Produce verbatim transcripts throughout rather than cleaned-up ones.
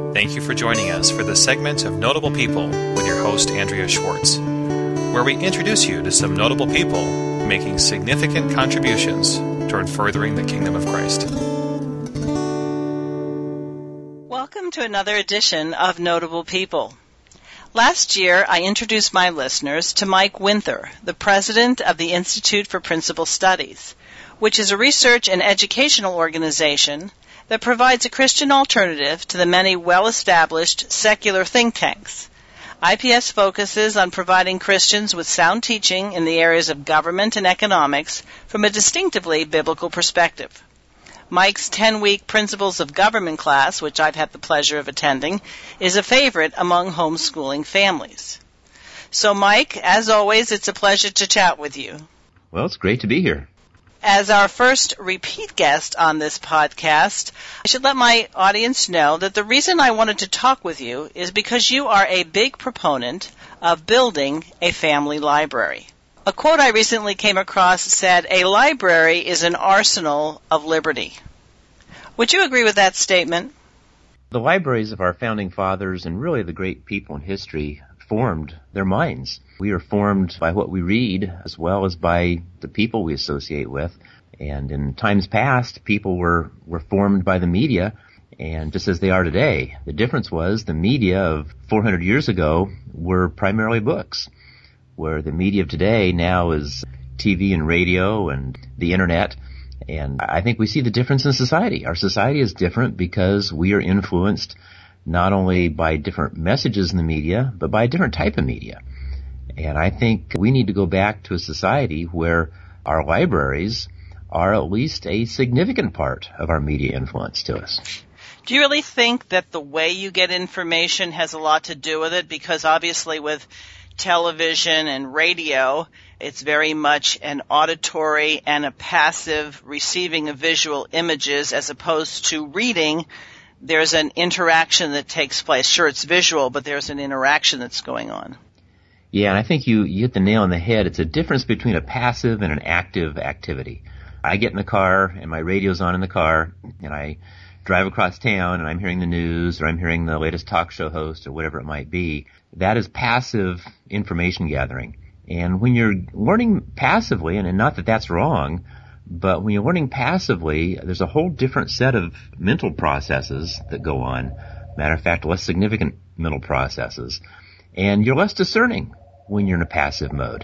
Thank you for joining us for this segment of Notable People with your host, Andrea Schwartz, where we introduce you to some notable people making significant contributions toward furthering the kingdom of Christ. Welcome to another edition of Notable People. Last year, I introduced my listeners to Mike Winther, the president of the Institute for Principal Studies, which is a research and educational organization that provides a Christian alternative to the many well-established secular think tanks. I P S focuses on providing Christians with sound teaching in the areas of government and economics from a distinctively biblical perspective. Mike's ten-week Principles of Government class, which I've had the pleasure of attending, is a favorite among homeschooling families. So, Mike, as always, it's a pleasure to chat with you. Well, it's great to be here. As our first repeat guest on this podcast, I should let my audience know that the reason I wanted to talk with you is because you are a big proponent of building a family library. A quote I recently came across said, "A library is an arsenal of liberty." Would you agree with that statement? The libraries of our founding fathers and really the great people in history formed their minds. We are formed by what we read as well as by the people we associate with. And in times past, people were, were formed by the media, and just as they are today. The difference was the media of four hundred years ago were primarily books, where the media of today now is T V and radio and the internet. And I think we see the difference in society. Our society is different because we are influenced not only by different messages in the media, but by a different type of media. And I think we need to go back to a society where our libraries are at least a significant part of our media influence to us. Do you really think that the way you get information has a lot to do with it? Because obviously with television and radio, it's very much an auditory and a passive receiving of visual images as opposed to reading. There's an interaction that takes place. Sure, it's visual, but there's an interaction that's going on. Yeah, and I think you, you hit the nail on the head. It's a difference between a passive and an active activity. I get in the car, and my radio's on in the car, and I drive across town, and I'm hearing the news, or I'm hearing the latest talk show host, or whatever it might be. That is passive information gathering. And when you're learning passively, and not that that's wrong, but when you're learning passively, there's a whole different set of mental processes that go on. Matter of fact, less significant mental processes. And you're less discerning when you're in a passive mode.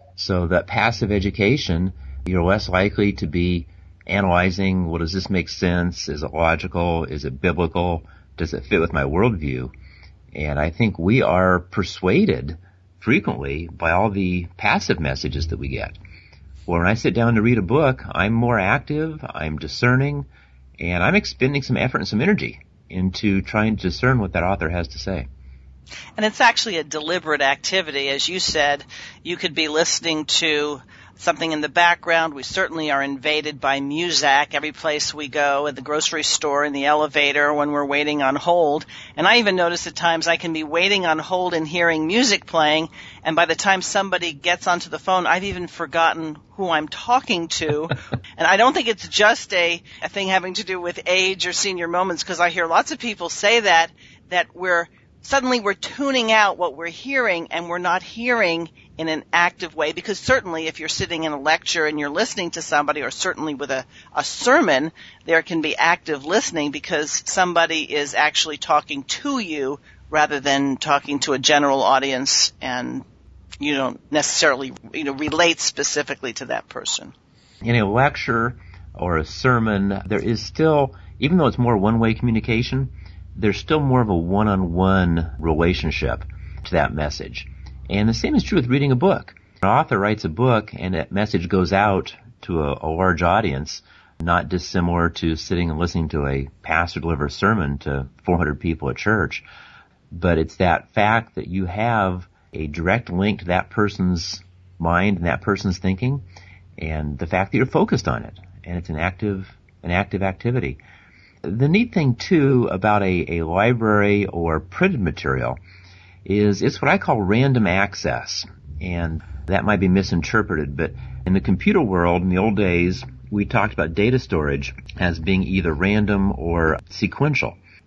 So that passive education, you're less likely to be analyzing, well, does this make sense? Is it logical? Is it biblical? Does it fit with my worldview? And I think we are persuaded frequently by all the passive messages that we get. Well, when I sit down to read a book, I'm more active, I'm discerning, and I'm expending some effort and some energy into trying to discern what that author has to say. And it's actually a deliberate activity. As you said, you could be listening to something in the background. We certainly are invaded by music every place we go, at the grocery store, in the elevator, when we're waiting on hold. And I even notice at times I can be waiting on hold and hearing music playing, and by the time somebody gets onto the phone, I've even forgotten who I'm talking to. And I don't think it's just a, a thing having to do with age or senior moments, because I hear lots of people say that, that we're suddenly we're tuning out what we're hearing, and we're not hearing in an active way, because certainly if you're sitting in a lecture and you're listening to somebody, or certainly with a, a sermon, there can be active listening because somebody is actually talking to you rather than talking to a general audience, and you don't necessarily, you know, relate specifically to that person. In a lecture or a sermon, there is still, even though it's more one-way communication, there's still more of a one-on-one relationship to that message. And the same is true with reading a book. An author writes a book and that message goes out to a, a large audience, not dissimilar to sitting and listening to a pastor deliver a sermon to four hundred people at church. But it's that fact that you have a direct link to that person's mind and that person's thinking, and the fact that you're focused on it. And it's an active, an active activity. The neat thing, too, about a, a library or printed material is it's what I call random access. And that might be misinterpreted, but in the computer world, in the old days, we talked about data storage as being either random or sequential.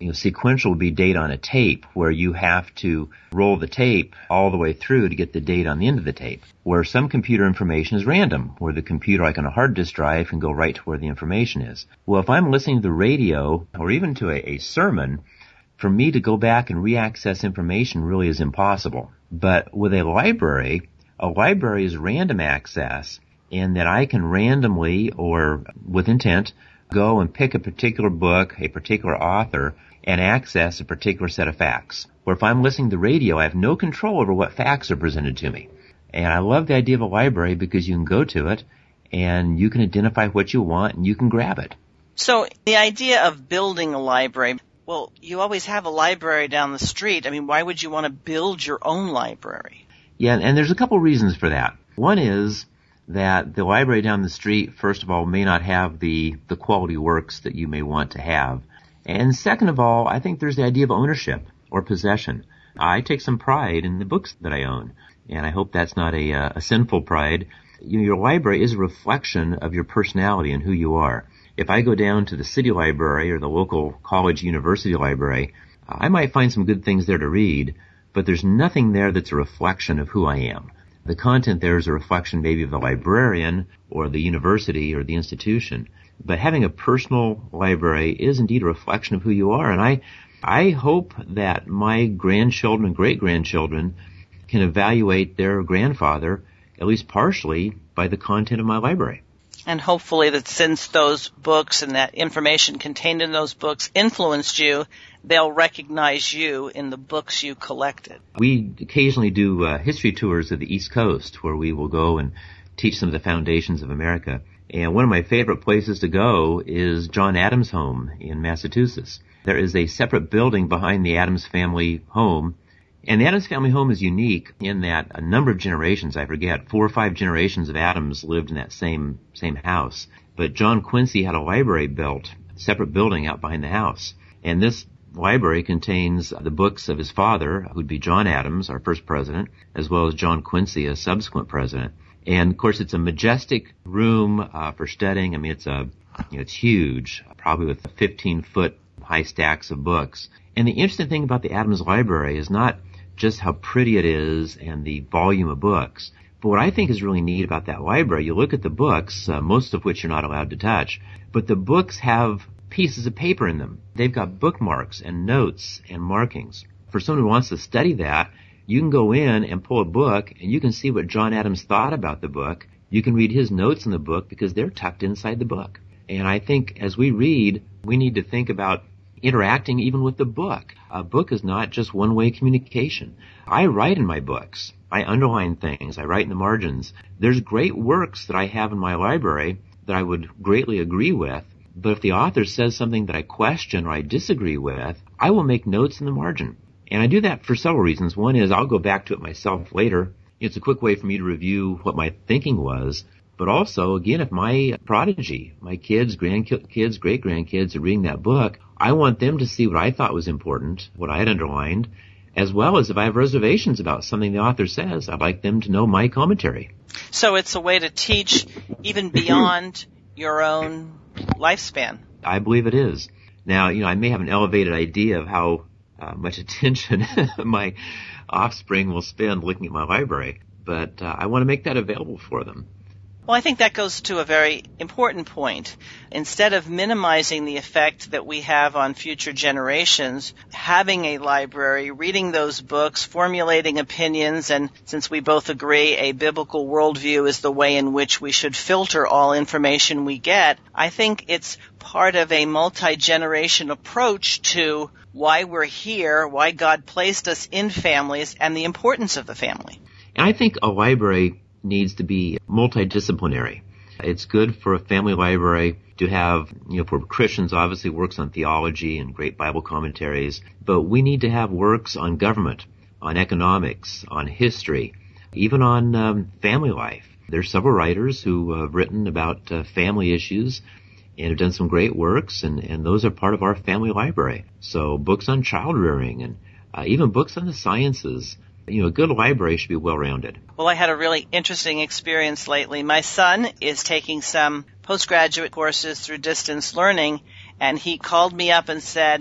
You know, sequential would be data on a tape, where you have to roll the tape all the way through to get the data on the end of the tape. Where some computer information is random, where the computer, like on a hard disk drive, can go right to where the information is. Well, if I'm listening to the radio, or even to a, a sermon, for me to go back and re-access information really is impossible. But with a library, a library is random access, in that I can randomly, or with intent, go and pick a particular book, a particular author, and access a particular set of facts. Where if I'm listening to radio, I have no control over what facts are presented to me. And I love the idea of a library because you can go to it and you can identify what you want and you can grab it. So the idea of building a library, well, you always have a library down the street. I mean, why would you want to build your own library? Yeah, and there's a couple reasons for that. One is that the library down the street, first of all, may not have the, the quality works that you may want to have. And second of all, I think there's the idea of ownership or possession. I take some pride in the books that I own, and I hope that's not a, uh, a sinful pride. You know, your library is a reflection of your personality and who you are. If I go down to the city library or the local college university library, I might find some good things there to read, but there's nothing there that's a reflection of who I am. The content there is a reflection maybe of the librarian or the university or the institution. But having a personal library is indeed a reflection of who you are. And I, I hope that my grandchildren and great-grandchildren can evaluate their grandfather, at least partially, by the content of my library. And hopefully that since those books and that information contained in those books influenced you, they'll recognize you in the books you collected. We occasionally do uh, history tours of the East Coast, where we will go and teach some of the foundations of America. And one of my favorite places to go is John Adams' home in Massachusetts. There is a separate building behind the Adams family home. And the Adams family home is unique in that a number of generations, I forget, four or five generations of Adams lived in that same same house. But John Quincy had a library built, a separate building out behind the house. And this library contains the books of his father, who would be John Adams, our first president, as well as John Quincy, a subsequent president. And of course, it's a majestic room uh, for studying. I mean, it's a, you know, it's huge, probably with fifteen foot high stacks of books. And the interesting thing about the Adams Library is not just how pretty it is and the volume of books, but what I think is really neat about that library, you look at the books, uh, most of which you're not allowed to touch, but the books have pieces of paper in them. They've got bookmarks and notes and markings. For someone who wants to study that, you can go in and pull a book and you can see what John Adams thought about the book. You can read his notes in the book because they're tucked inside the book. And I think as we read, we need to think about interacting even with the book. A book is not just one-way communication. I write in my books. I underline things. I write in the margins. There's great works that I have in my library that I would greatly agree with, but if the author says something that I question or I disagree with, I will make notes in the margin. And I do that for several reasons. One is I'll go back to it myself later. It's a quick way for me to review what my thinking was. But also, again, if my prodigy, my kids, grandkids, great-grandkids are reading that book, I want them to see what I thought was important, what I had underlined, as well as if I have reservations about something the author says, I'd like them to know my commentary. So it's a way to teach even beyond your own lifespan. I believe it is. Now, you know, I may have an elevated idea of how uh, much attention my offspring will spend looking at my library, but uh, I want to make that available for them. Well, I think that goes to a very important point. Instead of minimizing the effect that we have on future generations, having a library, reading those books, formulating opinions, and since we both agree a biblical worldview is the way in which we should filter all information we get, I think it's part of a multi-generation approach to why we're here, why God placed us in families, and the importance of the family. And I think a library needs to be multidisciplinary. It's good for a family library to have, you know, for Christians, obviously works on theology and great Bible commentaries, but we need to have works on government, on economics, on history, even on um, family life. There's several writers who have written about uh, family issues and have done some great works, and, and those are part of our family library. So books on child rearing and uh, even books on the sciences. You know, a good library should be well-rounded. Well, I had a really interesting experience lately. My son is taking some postgraduate courses through distance learning, and he called me up and said,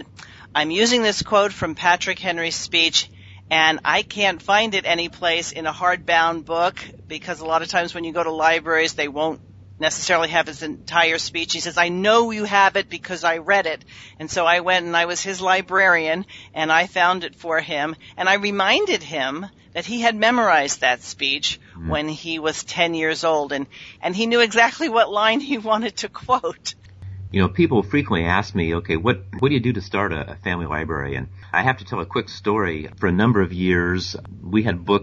I'm using this quote from Patrick Henry's speech, and I can't find it anyplace in a hardbound book, because a lot of times when you go to libraries, they won't necessarily have his entire speech. He says, I know you have it because I read it. And so I went and I was his librarian, and I found it for him, and I reminded him that he had memorized that speech mm-hmm. when he was ten years old, and, and he knew exactly what line he wanted to quote. You know, people frequently ask me, okay, what, what do you do to start a, a family library? And I have to tell a quick story. For a number of years, we had books